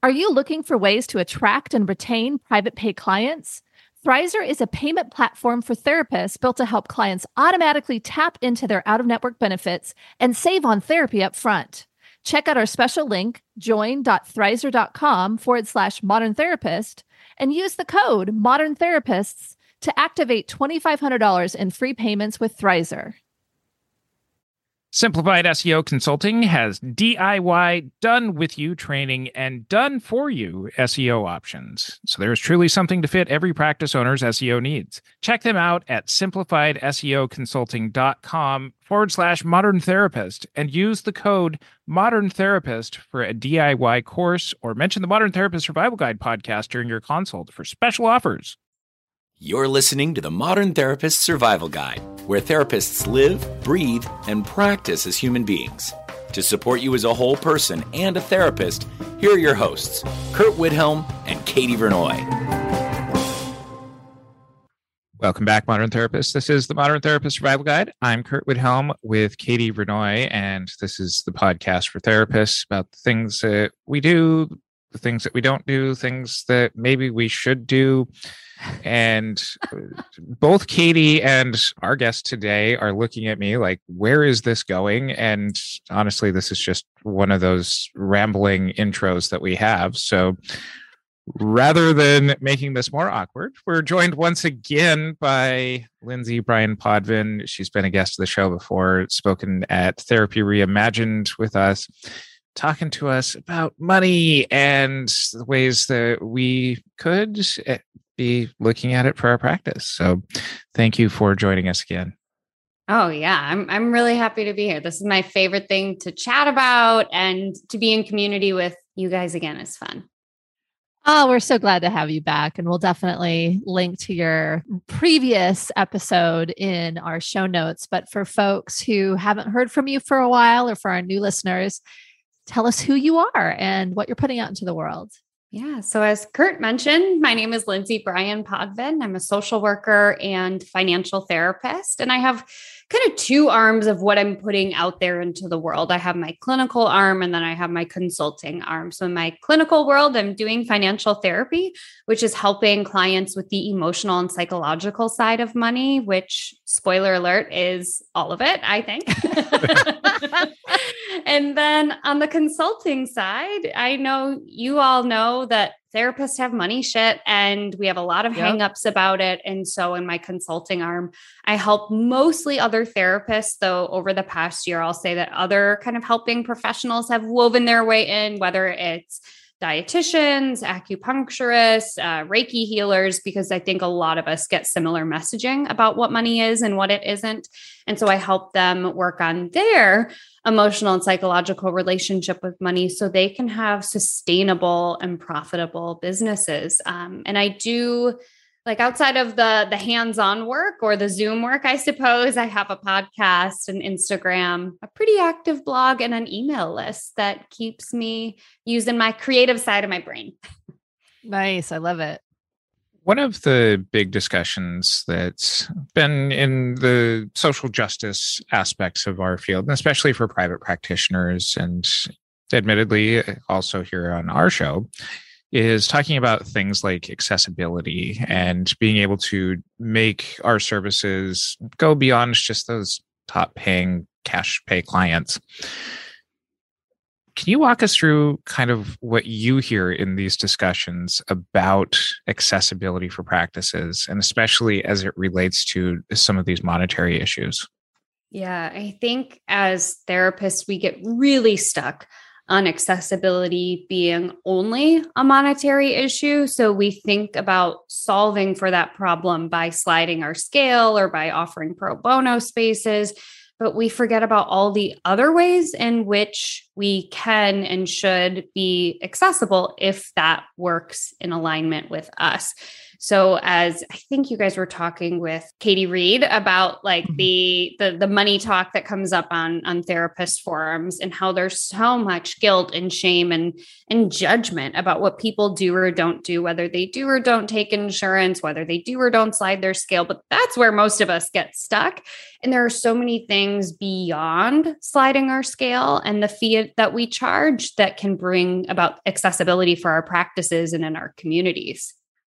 Are you looking for ways to attract and retain private pay clients? Thrizer is a payment platform for therapists built to help clients automatically tap into their out-of-network benefits and save on therapy up front. Check out our special link, join.thrizer.com/modern therapist, and use the code Modern Therapists to activate $2,500 in free payments with Thrizer. Simplified SEO Consulting has DIY done-with-you training and done-for-you SEO options. So there is truly something to fit every practice owner's SEO needs. Check them out at simplifiedseoconsulting.com/modern therapist and use the code Modern Therapist for a DIY course, or mention the Modern Therapist Survival Guide podcast during your consult for special offers. You're listening to the Modern Therapist Survival Guide, where therapists live, breathe, and practice as human beings. To support you as a whole person and a therapist, here are your hosts, Kurt Widhelm and Katie Vernoy. Welcome back, Modern Therapists. This is the Modern Therapist Survival Guide. I'm Kurt Widhelm with Katie Vernoy, and this is the podcast for therapists about the things that we do, the things that we don't do, things that maybe we should do. And both Katie and our guest today are looking at me like, where is this going? And honestly, this is just one of those rambling intros that we have. So rather than making this more awkward, we're joined once again by Lindsay Bryan Podvin. She's been a guest of the show before, spoken at Therapy Reimagined with us, talking to us about money and the ways that we could be looking at it for our practice. So thank you for joining us again. Oh yeah, I'm really happy to be here. This is my favorite thing to chat about, and to be in community with you guys again is fun. Oh, we're so glad to have you back. And we'll definitely link to your previous episode in our show notes. But for folks who haven't heard from you for a while, or for our new listeners, tell us who you are and what you're putting out into the world. Yeah. So as Kurt mentioned, my name is Lindsay Bryan Podvin. I'm a social worker and financial therapist, and I have kind of two arms of what I'm putting out there into the world. I have my clinical arm, and then I have my consulting arm. So in my clinical world, I'm doing financial therapy, which is helping clients with the emotional and psychological side of money, which, spoiler alert, is all of it, I think. And then on the consulting side, I know you all know that therapists have money shit, and we have a lot of hangups about it. And so in my consulting arm, I help mostly other therapists, though over the past year, I'll say that other kind of helping professionals have woven their way in, whether it's dietitians, acupuncturists, Reiki healers, because I think a lot of us get similar messaging about what money is and what it isn't. And so I help them work on their emotional and psychological relationship with money so they can have sustainable and profitable businesses. And I do, like, outside of the hands-on work or the Zoom work, I suppose, I have a podcast, an Instagram, a pretty active blog, and an email list that keeps me using my creative side of my brain. Nice. I love it. One of the big discussions that's been in the social justice aspects of our field, and especially for private practitioners, and admittedly also here on our show, is talking about things like accessibility and being able to make our services go beyond just those top paying cash pay clients. Can you walk us through kind of what you hear in these discussions about accessibility for practices, and especially as it relates to some of these monetary issues? Yeah, I think as therapists, we get really stuck on accessibility being only a monetary issue. So we think about solving for that problem by sliding our scale or by offering pro bono spaces, but we forget about all the other ways in which we can and should be accessible if that works in alignment with us. So as I think you guys were talking with Katie Reed about like the money talk that comes up on therapist forums, and how there's so much guilt and shame and judgment about what people do or don't do, whether they do or don't take insurance, whether they do or don't slide their scale. But that's where most of us get stuck. And there are so many things beyond sliding our scale and the fee that we charge that can bring about accessibility for our practices and in our communities.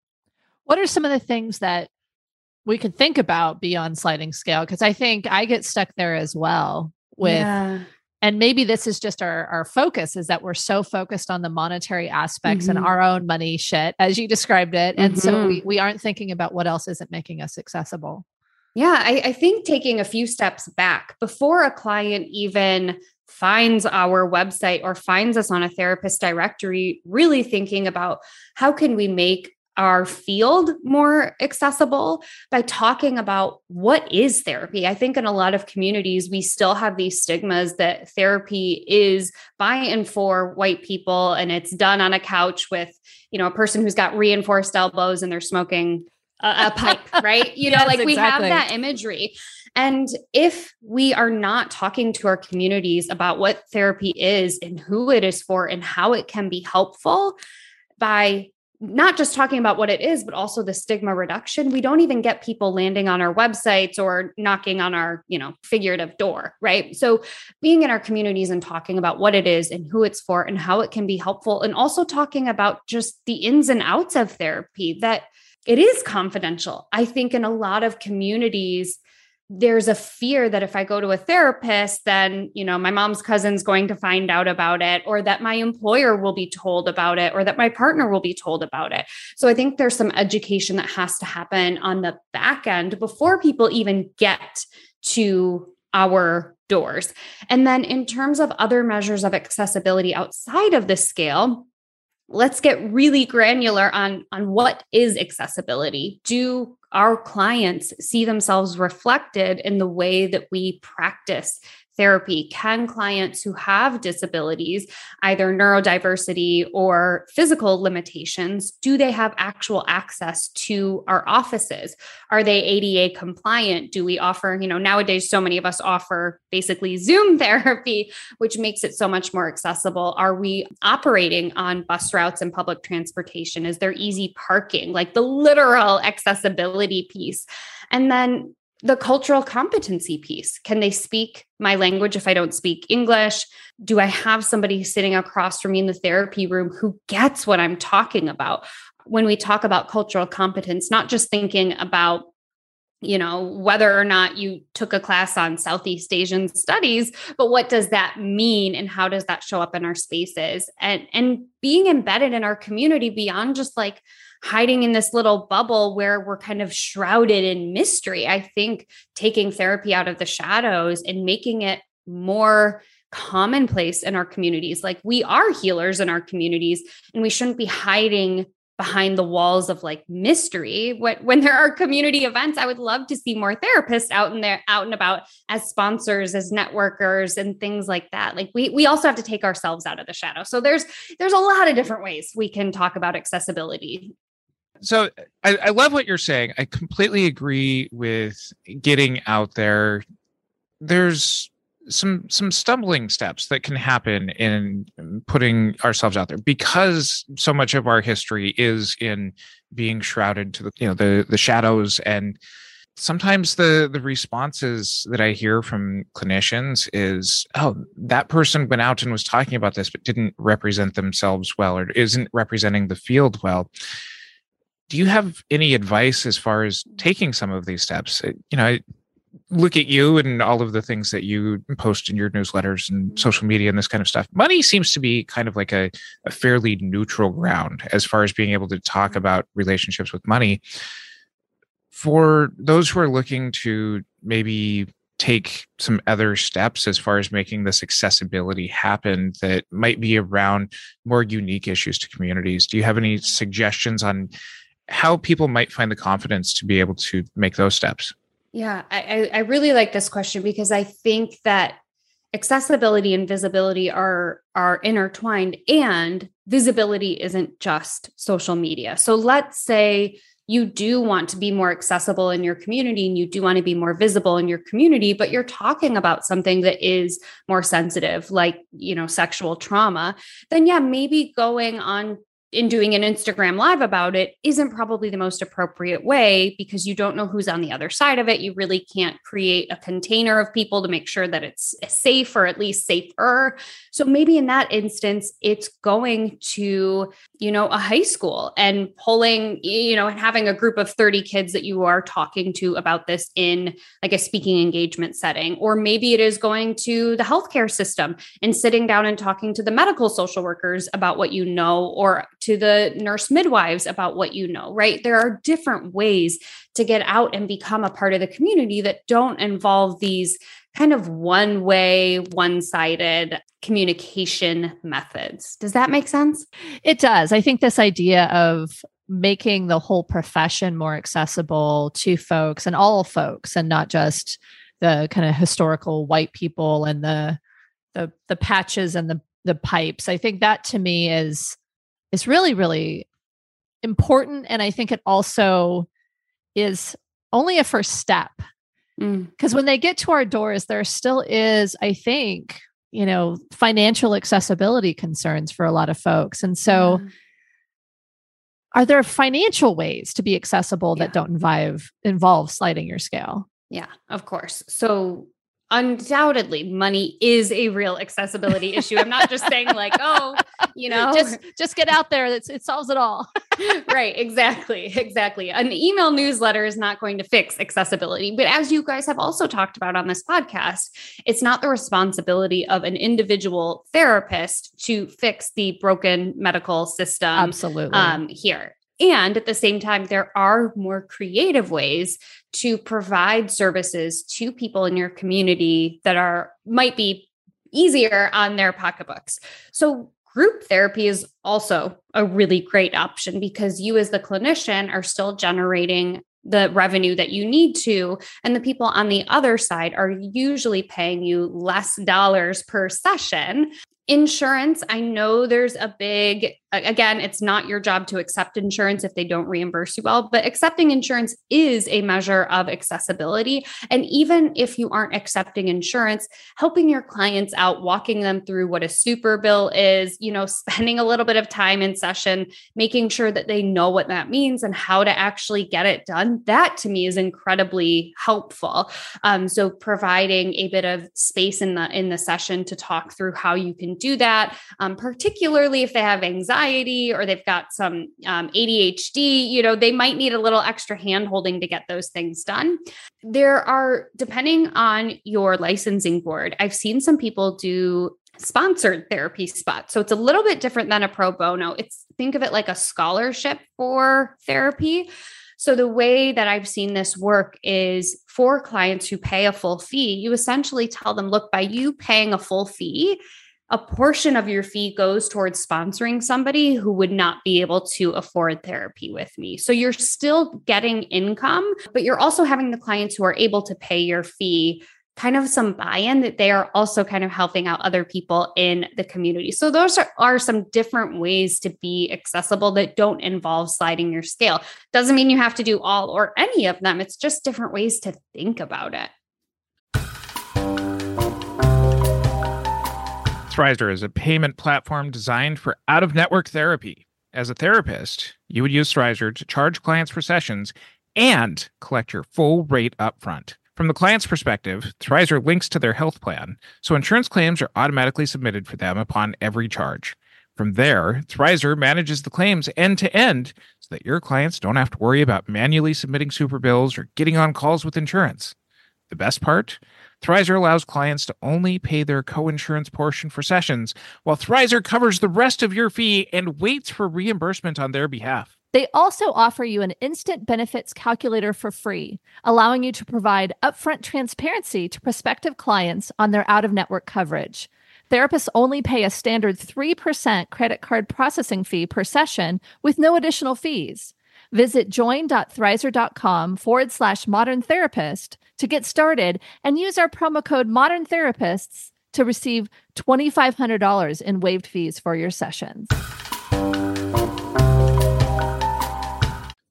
What are some of the things that we can think about beyond sliding scale? Because I think I get stuck there as well with, and maybe this is just our focus, is that we're so focused on the monetary aspects and our own money shit, as you described it. And so we aren't thinking about what else isn't making us accessible. Yeah, I think taking a few steps back before a client even finds our website or finds us on a therapist directory, really thinking about how can we make our field more accessible by talking about what is therapy. I think in a lot of communities, we still have these stigmas that therapy is by and for white people, and it's done on a couch with, a person who's got reinforced elbows and they're smoking a pipe, right? Yes, we have that imagery. And if we are not talking to our communities about what therapy is and who it is for and how it can be helpful, by not just talking about what it is, but also the stigma reduction, we don't even get people landing on our websites or knocking on our, figurative door, right? So being in our communities and talking about what it is and who it's for and how it can be helpful, and also talking about just the ins and outs of therapy, that it is confidential. I think in a lot of communities, there's a fear that if I go to a therapist, then, my mom's cousin's going to find out about it, or that my employer will be told about it, or that my partner will be told about it. So I think there's some education that has to happen on the back end before people even get to our doors. And then in terms of other measures of accessibility outside of the scale, let's get really granular on what is accessibility. Do our clients see themselves reflected in the way that we practice therapy? Can clients who have disabilities, either neurodiversity or physical limitations, do they have actual access to our offices? Are they ADA compliant? Do we offer, nowadays, so many of us offer basically Zoom therapy, which makes it so much more accessible. Are we operating on bus routes and public transportation? Is there easy parking? Like the literal accessibility piece. And then the cultural competency piece. Can they speak my language if I don't speak English? Do I have somebody sitting across from me in the therapy room who gets what I'm talking about? When we talk about cultural competence, not just thinking about, whether or not you took a class on Southeast Asian studies, but what does that mean and how does that show up in our spaces? And being embedded in our community beyond just like hiding in this little bubble where we're kind of shrouded in mystery. I think taking therapy out of the shadows and making it more commonplace in our communities. Like, we are healers in our communities, and we shouldn't be hiding behind the walls of like mystery. When there are community events, I would love to see more therapists out and about as sponsors, as networkers, and things like that. Like we also have to take ourselves out of the shadow. So there's a lot of different ways we can talk about accessibility. So I love what you're saying. I completely agree with getting out there. There's some stumbling steps that can happen in putting ourselves out there, because so much of our history is in being shrouded to the shadows. And sometimes the responses that I hear from clinicians is, oh, that person went out and was talking about this, but didn't represent themselves well, or isn't representing the field well. Do you have any advice as far as taking some of these steps? I look at you and all of the things that you post in your newsletters and social media and this kind of stuff. Money seems to be kind of like a fairly neutral ground as far as being able to talk about relationships with money. For those who are looking to maybe take some other steps as far as making this accessibility happen that might be around more unique issues to communities, do you have any suggestions on how people might find the confidence to be able to make those steps? Yeah, I really like this question, because I think that accessibility and visibility are intertwined, and visibility isn't just social media. So let's say you do want to be more accessible in your community and you do want to be more visible in your community, but you're talking about something that is more sensitive, like, sexual trauma, then yeah, maybe going on in doing an Instagram live about it isn't probably the most appropriate way, because you don't know who's on the other side of it. You really can't create a container of people to make sure that it's safe, or at least safer. So maybe in that instance, it's going to, a high school and pulling, and having a group of 30 kids that you are talking to about this in like a speaking engagement setting. Or maybe it is going to the healthcare system and sitting down and talking to the medical social workers about what you know, or to the nurse midwives about what you know, right? There are different ways to get out and become a part of the community that don't involve these kind of one-way, one-sided communication methods. Does that make sense? It does. I think this idea of making the whole profession more accessible to folks, and all folks, and not just the kind of historical white people and the patches and the pipes. I think that to me is really, really important. And I think it also is only a first step, because when they get to our doors, there still is, I think, financial accessibility concerns for a lot of folks. And so are there financial ways to be accessible that don't involve sliding your scale? Yeah, of course. So undoubtedly, money is a real accessibility issue. I'm not just saying like, just get out there. It solves it all. Right. Exactly. An email newsletter is not going to fix accessibility. But as you guys have also talked about on this podcast, it's not the responsibility of an individual therapist to fix the broken medical system. Absolutely. Here. And at the same time, there are more creative ways to provide services to people in your community that might be easier on their pocketbooks. So group therapy is also a really great option, because you as the clinician are still generating the revenue that you need to, and the people on the other side are usually paying you less dollars per session. Insurance, I know there's a big, again, it's not your job to accept insurance if they don't reimburse you well, but accepting insurance is a measure of accessibility. And even if you aren't accepting insurance, helping your clients out, walking them through what a super bill is, spending a little bit of time in session, making sure that they know what that means and how to actually get it done. That to me is incredibly helpful. So providing a bit of space in the session to talk through how you can do that, particularly if they have anxiety or they've got some ADHD, they might need a little extra hand-holding to get those things done. There are, depending on your licensing board, I've seen some people do sponsored therapy spots. So it's a little bit different than a pro bono. Think of it like a scholarship for therapy. So the way that I've seen this work is for clients who pay a full fee, you essentially tell them, look, by you paying a full fee, a portion of your fee goes towards sponsoring somebody who would not be able to afford therapy with me. So you're still getting income, but you're also having the clients who are able to pay your fee kind of some buy-in, that they are also kind of helping out other people in the community. So those are some different ways to be accessible that don't involve sliding your scale. Doesn't mean you have to do all or any of them. It's just different ways to think about it. Thrizer is a payment platform designed for out-of-network therapy. As a therapist, you would use Thrizer to charge clients for sessions and collect your full rate upfront. From the client's perspective, Thrizer links to their health plan, so insurance claims are automatically submitted for them upon every charge. From there, Thrizer manages the claims end-to-end so that your clients don't have to worry about manually submitting super bills or getting on calls with insurance. The best part? Thrizer allows clients to only pay their co-insurance portion for sessions, while Thrizer covers the rest of your fee and waits for reimbursement on their behalf. They also offer you an instant benefits calculator for free, allowing you to provide upfront transparency to prospective clients on their out-of-network coverage. Therapists only pay a standard 3% credit card processing fee per session with no additional fees. Visit join.thrizer.com/modern therapist to get started and use our promo code Modern Therapists to receive $2,500 in waived fees for your sessions.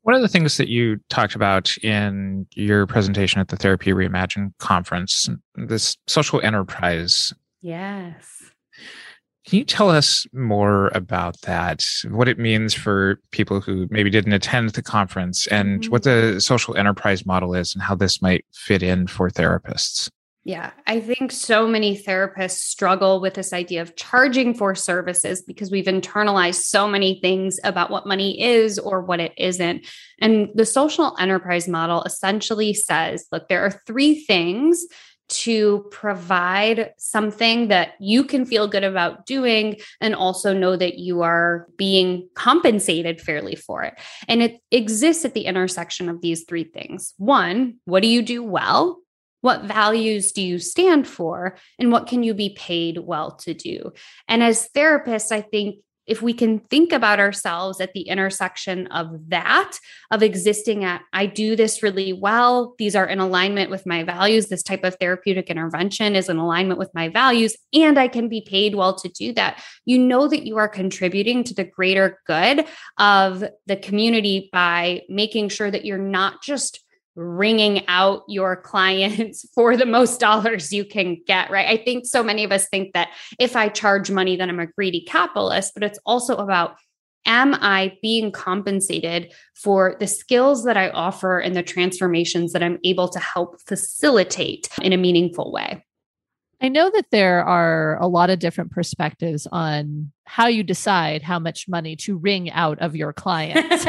One of the things that you talked about in your presentation at the Therapy Reimagined conference, this social enterprise. Yes. Can you tell us more about that? What it means for people who maybe didn't attend the conference, and what the social enterprise model is and how this might fit in for therapists? Yeah, I think so many therapists struggle with this idea of charging for services because we've internalized so many things about what money is or what it isn't. And the social enterprise model essentially says, look, there are three things to provide something that you can feel good about doing and also know that you are being compensated fairly for it. And it exists at the intersection of these three things. One, what do you do well? What values do you stand for? And what can you be paid well to do? And as therapists, I think if we can think about ourselves at the intersection of that, of existing at, I do this really well. These are in alignment with my values. This type of therapeutic intervention is in alignment with my values, and I can be paid well to do that. You know that you are contributing to the greater good of the community by making sure that you're not just wringing out your clients for the most dollars you can get, right? I think so many of us think that if I charge money, then I'm a greedy capitalist, but it's also about, am I being compensated for the skills that I offer and the transformations that I'm able to help facilitate in a meaningful way? I know that there are a lot of different perspectives on how you decide how much money to wring out of your clients.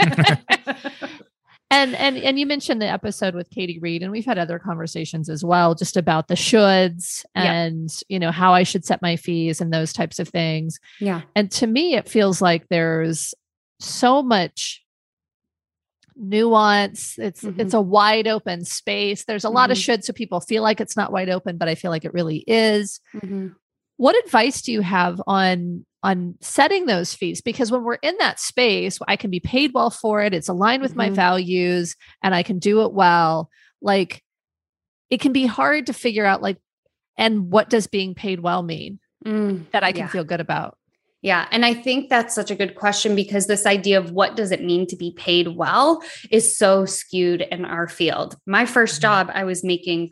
And you mentioned the episode with Katie Reed, and we've had other conversations as well, just about the shoulds and, how I should set my fees and those types of things. Yeah. And to me, it feels like there's so much nuance. It's a wide open space. There's a lot of should, so people feel like it's not wide open, but I feel like it really is. What advice do you have on setting those fees? Because when we're in that space, I can be paid well for it. It's aligned with my values and I can do it well. Like, it can be hard to figure out, and what does being paid well mean that I can feel good about? Yeah. And I think that's such a good question, because this idea of what does it mean to be paid well is so skewed in our field. My first job, I was making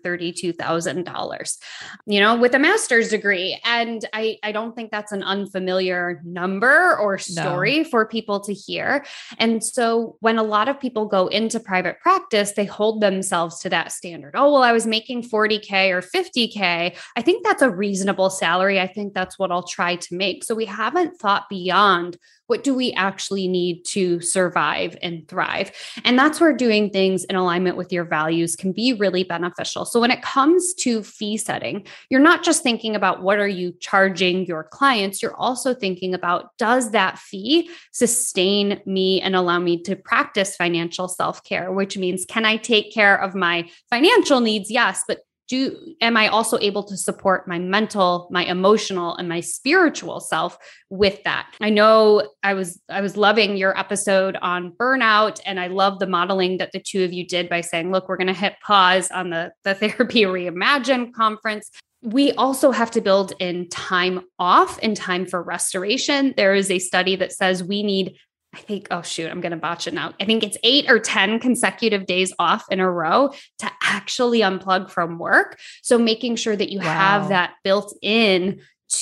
$32,000, with a master's degree. And I don't think that's an unfamiliar number or story for people to hear. And so when a lot of people go into private practice, they hold themselves to that standard. Oh, well, I was making 40K or 50K. I think that's a reasonable salary. I think that's what I'll try to make. So we haven't thought beyond what do we actually need to survive and thrive. And that's where doing things in alignment with your values can be really beneficial. So when it comes to fee setting, you're not just thinking about what are you charging your clients, you're also thinking about, does that fee sustain me and allow me to practice financial self-care, which means, can I take care of my financial needs? Yes, but am I also able to support my mental, my emotional, and my spiritual self with that? I know I was loving your episode on burnout, and I love the modeling that the two of you did by saying, look, we're going to hit pause on the Therapy Reimagined conference. We also have to build in time off and time for restoration. There is a study that says we need, I think, I'm going to botch it now. I think it's 8 or 10 consecutive days off in a row to actually unplug from work. So making sure that you have that built in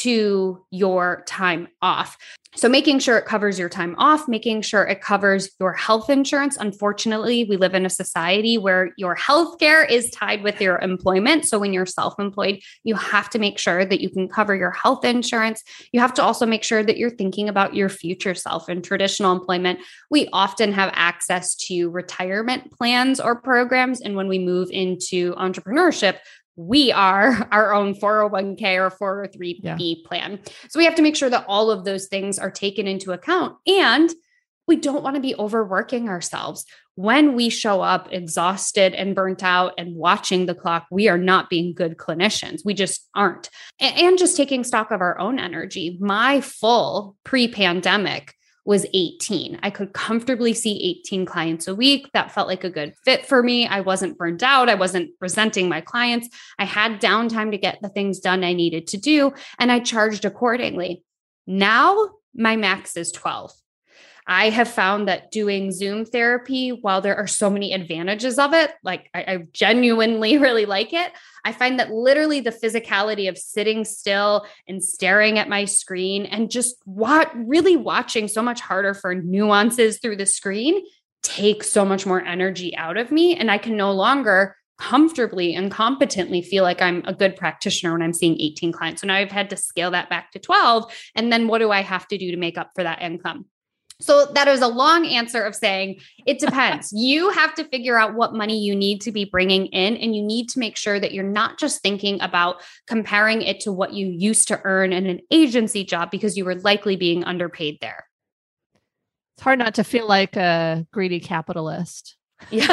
to your time off. So making sure it covers your time off, making sure it covers your health insurance. Unfortunately, we live in a society where your healthcare is tied with your employment. So when you're self-employed, you have to make sure that you can cover your health insurance. You have to also make sure that you're thinking about your future self. In traditional employment, we often have access to retirement plans or programs. And when we move into entrepreneurship, we are our own 401k or 403b plan. So we have to make sure that all of those things are taken into account. And we don't want to be overworking ourselves. When we show up exhausted and burnt out and watching the clock, we are not being good clinicians. We just aren't. And just taking stock of our own energy. My full pre-pandemic was 18. I could comfortably see 18 clients a week. That felt like a good fit for me. I wasn't burnt out. I wasn't resenting my clients. I had downtime to get the things done I needed to do, and I charged accordingly. Now my max is 12. I have found that doing Zoom therapy, while there are so many advantages of it, like I genuinely really like it, I find that literally the physicality of sitting still and staring at my screen and just really watching so much harder for nuances through the screen takes so much more energy out of me. And I can no longer comfortably and competently feel like I'm a good practitioner when I'm seeing 18 clients. So now I've had to scale that back to 12. And then what do I have to do to make up for that income? So that is a long answer of saying it depends. You have to figure out what money you need to be bringing in, and you need to make sure that you're not just thinking about comparing it to what you used to earn in an agency job, because you were likely being underpaid there. It's hard not to feel like a greedy capitalist. Yeah.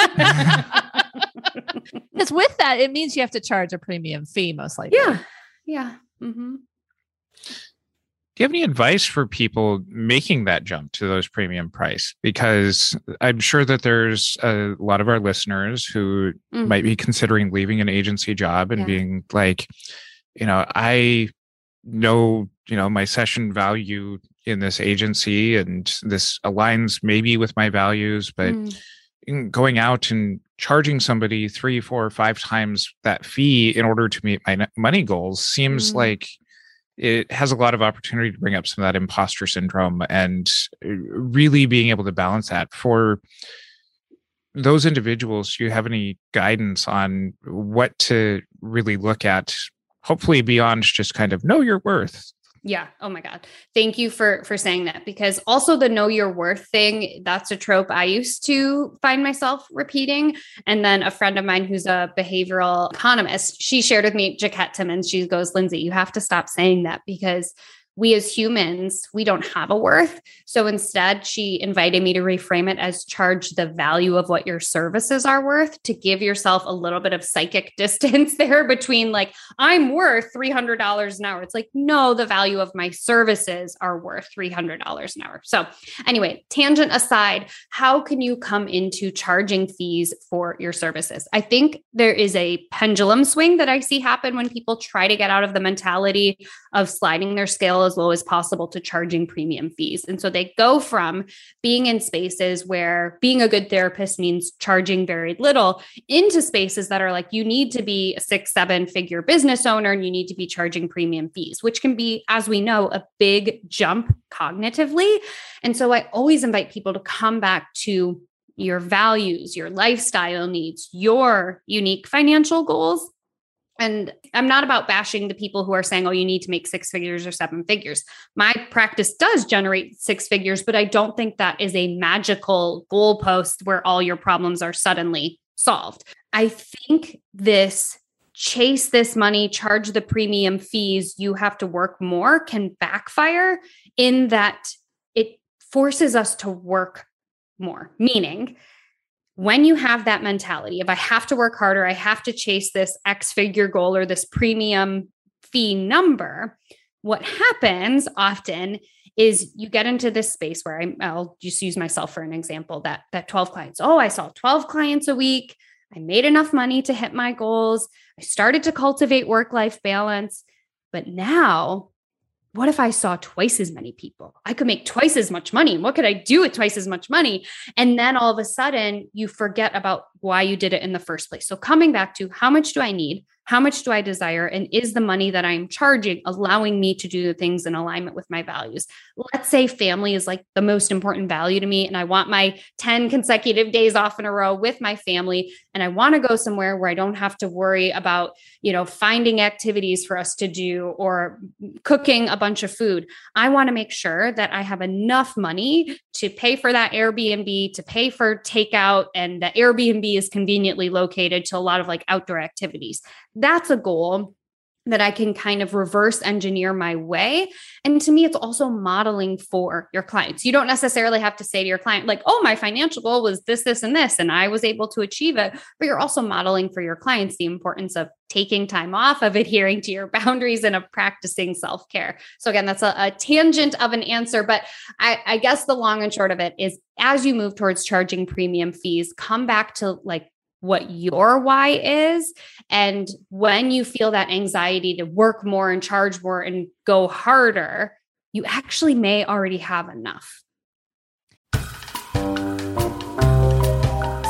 Because with that, it means you have to charge a premium fee, most likely. Yeah. Yeah. Mm-hmm. Do you have any advice for people making that jump to those premium price? Because I'm sure that there's a lot of our listeners who might be considering leaving an agency job and being like, I know, my session value in this agency and this aligns maybe with my values, but going out and charging somebody 3, 4, 5 times that fee in order to meet my money goals seems like it has a lot of opportunity to bring up some of that imposter syndrome, and really being able to balance that. For those individuals, do you have any guidance on what to really look at, hopefully beyond just kind of know your worth? Yeah. Oh my God. Thank you for saying that, because also the know your worth thing, that's a trope I used to find myself repeating. And then a friend of mine who's a behavioral economist, she shared with me, Jaquette Timmons, she goes, Lindsay, you have to stop saying that, because we as humans, we don't have a worth. So instead, she invited me to reframe it as charge the value of what your services are worth, to give yourself a little bit of psychic distance there between like, I'm worth $300 an hour. It's like, no, the value of my services are worth $300 an hour. So anyway, tangent aside, how can you come into charging fees for your services? I think there is a pendulum swing that I see happen when people try to get out of the mentality of sliding their scale as low as possible to charging premium fees. And so they go from being in spaces where being a good therapist means charging very little, into spaces that are like, you need to be a 6-7 figure business owner and you need to be charging premium fees, which can be, as we know, a big jump cognitively. And so I always invite people to come back to your values, your lifestyle needs, your unique financial goals. And I'm not about bashing the people who are saying, oh, you need to make 6 figures or 7 figures. My practice does generate 6 figures, but I don't think that is a magical goalpost where all your problems are suddenly solved. I think this chase this money, charge the premium fees, you have to work more, can backfire in that it forces us to work more. Meaning, when you have that mentality of I have to work harder, I have to chase this X figure goal or this premium fee number, what happens often is you get into this space where I'll just use myself for an example, that 12 clients. Oh, I saw 12 clients a week. I made enough money to hit my goals. I started to cultivate work-life balance. But now, what if I saw twice as many people? I could make twice as much money. What could I do with twice as much money? And then all of a sudden you forget about why you did it in the first place. So coming back to how much do I need? How much do I desire? And is the money that I'm charging allowing me to do the things in alignment with my values? Let's say family is like the most important value to me, and I want my 10 consecutive days off in a row with my family. And I want to go somewhere where I don't have to worry about, finding activities for us to do or cooking a bunch of food. I want to make sure that I have enough money to pay for that Airbnb, to pay for takeout, and that Airbnb is conveniently located to a lot of like outdoor activities. That's a goal that I can kind of reverse engineer my way. And to me, it's also modeling for your clients. You don't necessarily have to say to your client, like, oh, my financial goal was this, this, and this, and I was able to achieve it. But you're also modeling for your clients the importance of taking time off, of adhering to your boundaries, and of practicing self-care. So again, that's a tangent of an answer, but I guess the long and short of it is, as you move towards charging premium fees, come back to like what your why is. And when you feel that anxiety to work more and charge more and go harder, you actually may already have enough.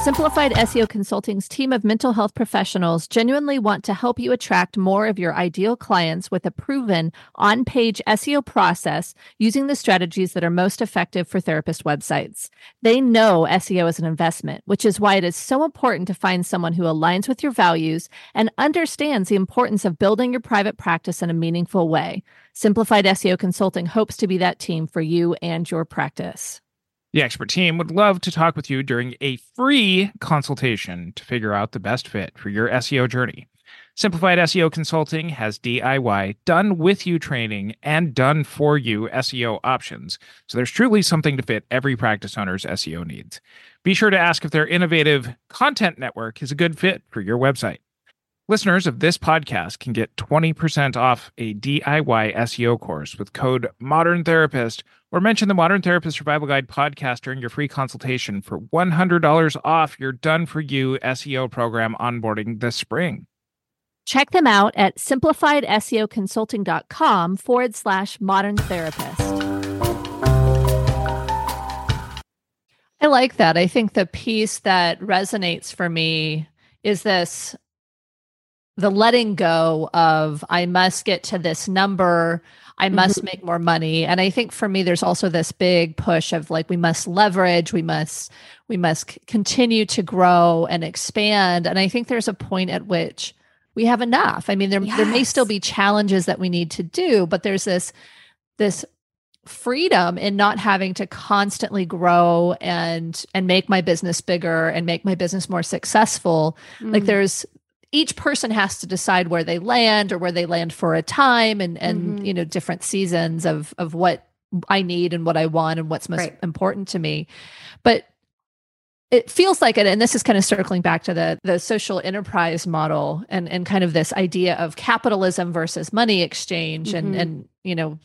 Simplified SEO Consulting's team of mental health professionals genuinely want to help you attract more of your ideal clients with a proven on-page SEO process using the strategies that are most effective for therapist websites. They know SEO is an investment, which is why it is so important to find someone who aligns with your values and understands the importance of building your private practice in a meaningful way. Simplified SEO Consulting hopes to be that team for you and your practice. The expert team would love to talk with you during a free consultation to figure out the best fit for your SEO journey. Simplified SEO Consulting has DIY, done with you training and done for you SEO options. So there's truly something to fit every practice owner's SEO needs. Be sure to ask if their innovative content network is a good fit for your website. Listeners of this podcast can get 20% off a DIY SEO course with code Modern Therapist, or mention the Modern Therapist Survival Guide podcast during your free consultation for $100 off your done-for-you SEO program onboarding this spring. Check them out at simplifiedseoconsulting.com/modern therapist. I like that. I think the piece that resonates for me is the letting go of, I must get to this number, I must make more money. And I think for me, there's also this big push of like, we must leverage, we must continue to grow and expand. And I think there's a point at which we have enough. I mean, there may still be challenges that we need to do, but there's this freedom in not having to constantly grow and make my business bigger and make my business more successful. Like each person has to decide where they land or where they land for a time and you know, different seasons of what I need and what I want and what's most important to me. But it feels like it, and this is kind of circling back to the social enterprise model and kind of this idea of capitalism versus money exchange and you know,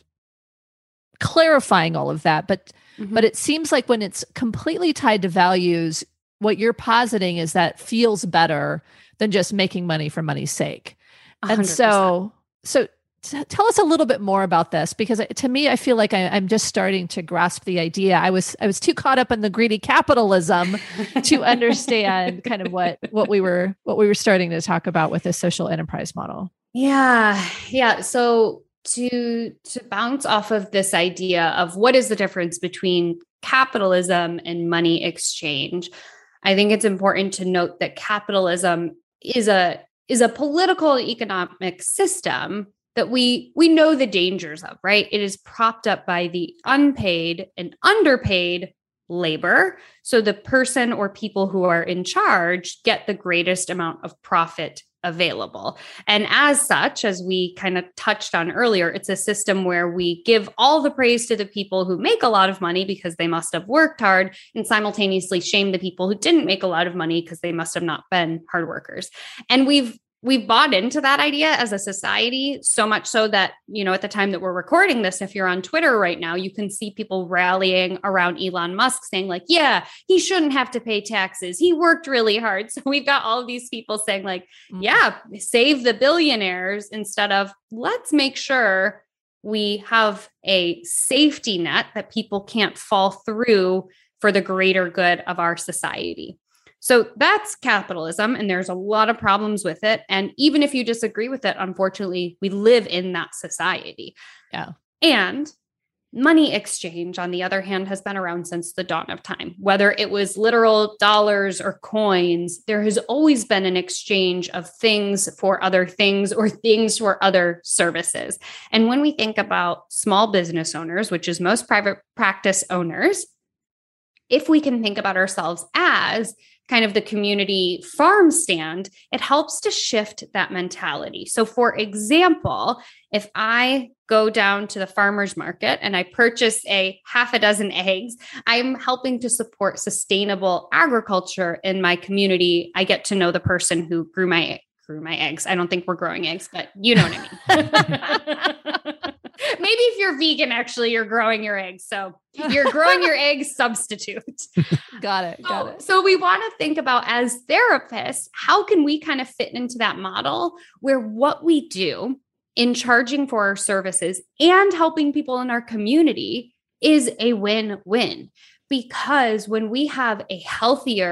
clarifying all of that. But it seems like when it's completely tied to values, what you're positing is that feels better than just making money for money's sake. 100%. And so tell us a little bit more about this, because to me, I feel like I'm just starting to grasp the idea. I was too caught up in the greedy capitalism to understand kind of what we were starting to talk about with this social enterprise model. Yeah. So to bounce off of this idea of what is the difference between capitalism and money exchange, I think it's important to note that capitalism is a political economic system that we know the dangers of, right? It is propped up by the unpaid and underpaid labor. So the person or people who are in charge get the greatest amount of profit available. And as such, as we kind of touched on earlier, it's a system where we give all the praise to the people who make a lot of money because they must have worked hard, and simultaneously shame the people who didn't make a lot of money because they must have not been hard workers. And we've bought into that idea as a society, so much so that, you know, at the time that we're recording this, if you're on Twitter right now, you can see people rallying around Elon Musk saying like, yeah, he shouldn't have to pay taxes. He worked really hard. So we've got all of these people saying like, yeah, save the billionaires, instead of let's make sure we have a safety net that people can't fall through for the greater good of our society. So that's capitalism, and there's a lot of problems with it. And even if you disagree with it, unfortunately, we live in that society. Yeah. And money exchange, on the other hand, has been around since the dawn of time. Whether it was literal dollars or coins, there has always been an exchange of things for other things or things for other services. And when we think about small business owners, which is most private practice owners, if we can think about ourselves as kind of the community farm stand, it helps to shift that mentality. So for example, if I go down to the farmer's market and I purchase a half a dozen eggs, I'm helping to support sustainable agriculture in my community. I get to know the person who grew my eggs. I don't think we're growing eggs, but you know what I mean. Maybe if you're vegan, actually, you're growing your eggs. So you're growing your eggs substitute. Got it. So we want to think about, as therapists, how can we kind of fit into that model where what we do in charging for our services and helping people in our community is a win-win? Because when we have a healthier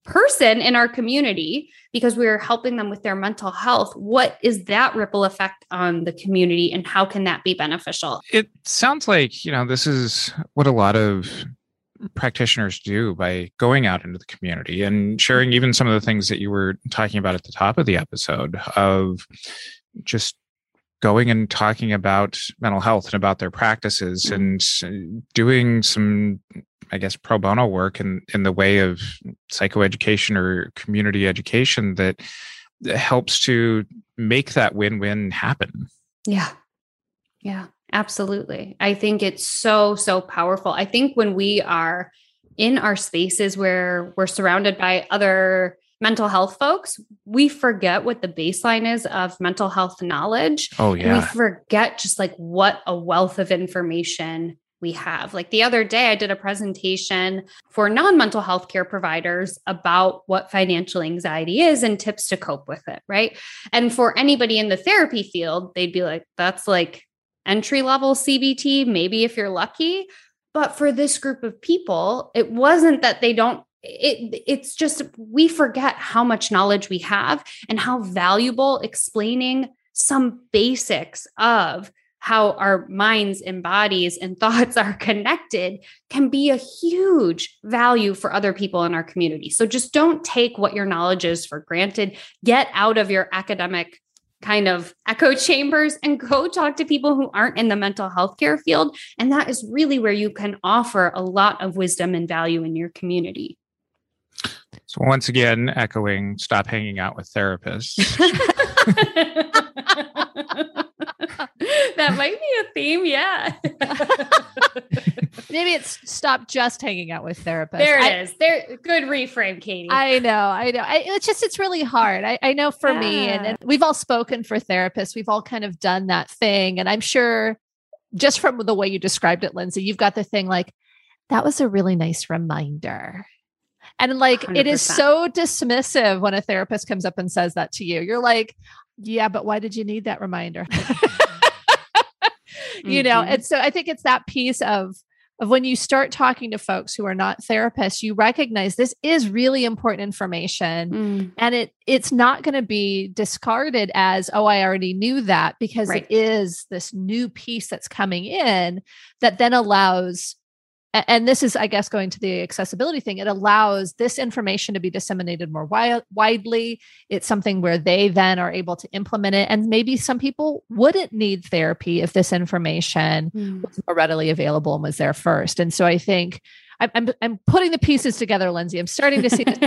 person in our community because we're helping them with their mental health, what is that ripple effect on the community and how can that be beneficial? It sounds like, this is what a lot of practitioners do by going out into the community and sharing even some of the things that you were talking about at the top of the episode of just going and talking about mental health and about their practices and doing some, I guess, pro bono work in the way of psychoeducation or community education that helps to make that win-win happen. Yeah. Yeah, absolutely. I think it's so, so powerful. I think when we are in our spaces where we're surrounded by other mental health folks, we forget what the baseline is of mental health knowledge. Oh, yeah. And we forget just like what a wealth of information we have. Like the other day, I did a presentation for non-mental health care providers about what financial anxiety is and tips to cope with it, right? And for anybody in the therapy field, they'd be like, that's like entry-level CBT, maybe if you're lucky. But for this group of people, it wasn't that they don't. It's just we forget how much knowledge we have and how valuable explaining some basics of how our minds and bodies and thoughts are connected can be a huge value for other people in our community. So just don't take what your knowledge is for granted. Get out of your academic kind of echo chambers and go talk to people who aren't in the mental health care field. And that is really where you can offer a lot of wisdom and value in your community. So once again, echoing, stop hanging out with therapists. That might be a theme. Yeah. Maybe it's stop just hanging out with therapists. There it is. There, good reframe, Katie. I know. It's really hard. I know for me, and we've all spoken for therapists. We've all kind of done that thing. And I'm sure just from the way you described it, Lindsay, you've got the thing like, that was a really nice reminder. And like, 100%. It is so dismissive when a therapist comes up and says that to you. You're like, yeah, but why did you need that reminder? And so I think it's that piece of when you start talking to folks who are not therapists, you recognize this is really important information and it's not going to be discarded as, oh, I already knew that, because It is this new piece that's coming in that then allows, and this is, I guess, going to the accessibility thing, it allows this information to be disseminated more widely. It's something where they then are able to implement it. And maybe some people wouldn't need therapy if this information was more readily available and was there first. And so I think I'm putting the pieces together, Lindsay. I'm starting to see this.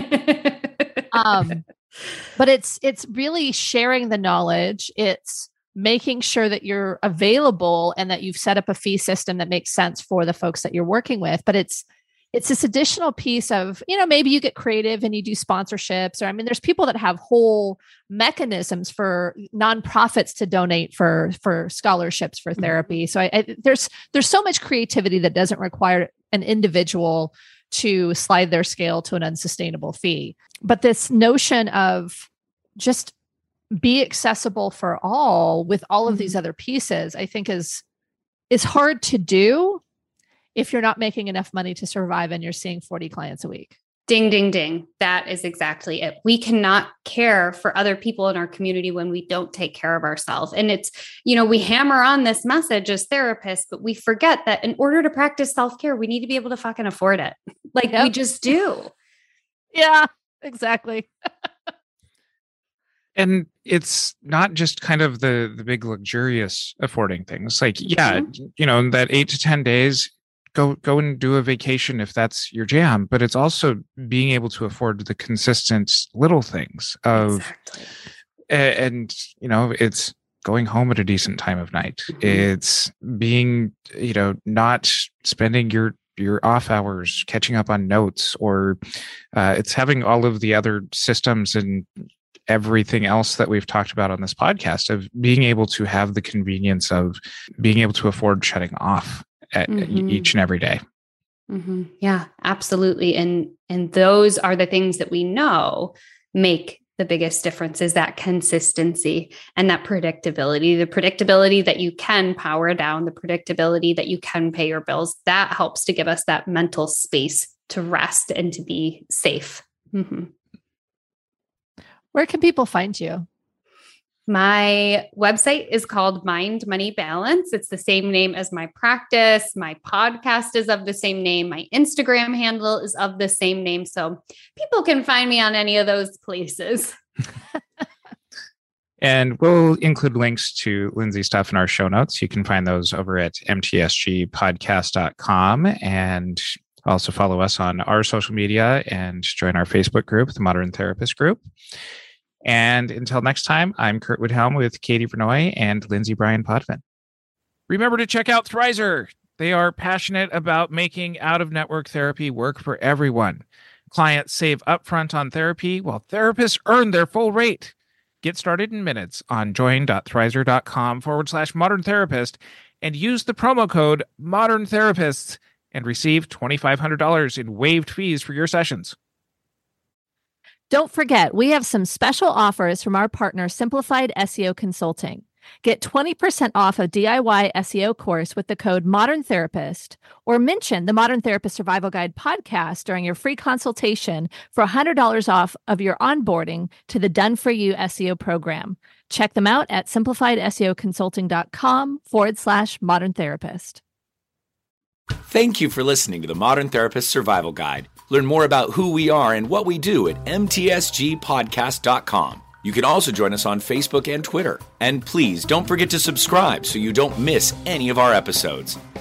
But it's really sharing the knowledge. It's making sure that you're available and that you've set up a fee system that makes sense for the folks that you're working with. But it's this additional piece of, maybe you get creative and you do sponsorships, or, there's people that have whole mechanisms for nonprofits to donate for scholarships for therapy. So there's so much creativity that doesn't require an individual to slide their scale to an unsustainable fee. But this notion of just be accessible for all with all of these other pieces, I think is hard to do if you're not making enough money to survive and you're seeing 40 clients a week. Ding, ding, ding. That is exactly it. We cannot care for other people in our community when we don't take care of ourselves. And it's, we hammer on this message as therapists, but we forget that in order to practice self-care, we need to be able to fucking afford it. We just do. Yeah, exactly. And it's not just kind of the big luxurious affording things. Like, that 8 to 10 days, go and do a vacation if that's your jam. But it's also being able to afford the consistent little things of, and it's going home at a decent time of night. It's being, not spending your off hours catching up on notes, or it's having all of the other systems and everything else that we've talked about on this podcast of being able to have the convenience of being able to afford shutting off at each and every day. Yeah, absolutely. And those are the things that we know make the biggest difference, is that consistency and that predictability, the predictability that you can power down, the predictability that you can pay your bills. That helps to give us that mental space to rest and to be safe. Mm-hmm. Where can people find you? My website is called Mind Money Balance. It's the same name as my practice. My podcast is of the same name. My Instagram handle is of the same name. So people can find me on any of those places. And we'll include links to Lindsay's stuff in our show notes. You can find those over at mtsgpodcast.com, and also follow us on our social media and join our Facebook group, the Modern Therapist Group. And until next time, I'm Kurt Woodhelm with Katie Vernoy and Lindsay Bryan Potvin. Remember to check out Thrizer. They are passionate about making out-of-network therapy work for everyone. Clients save upfront on therapy while therapists earn their full rate. Get started in minutes on join.thrizer.com/modern therapist and use the promo code Modern Therapists and receive $2,500 in waived fees for your sessions. Don't forget, we have some special offers from our partner, Simplified SEO Consulting. Get 20% off a DIY SEO course with the code Modern Therapist, or mention the Modern Therapist Survival Guide podcast during your free consultation for $100 off of your onboarding to the Done For You SEO program. Check them out at simplifiedseoconsulting.com/modern therapist. Thank you for listening to the Modern Therapist Survival Guide. Learn more about who we are and what we do at mtsgpodcast.com. You can also join us on Facebook and Twitter. And please don't forget to subscribe so you don't miss any of our episodes.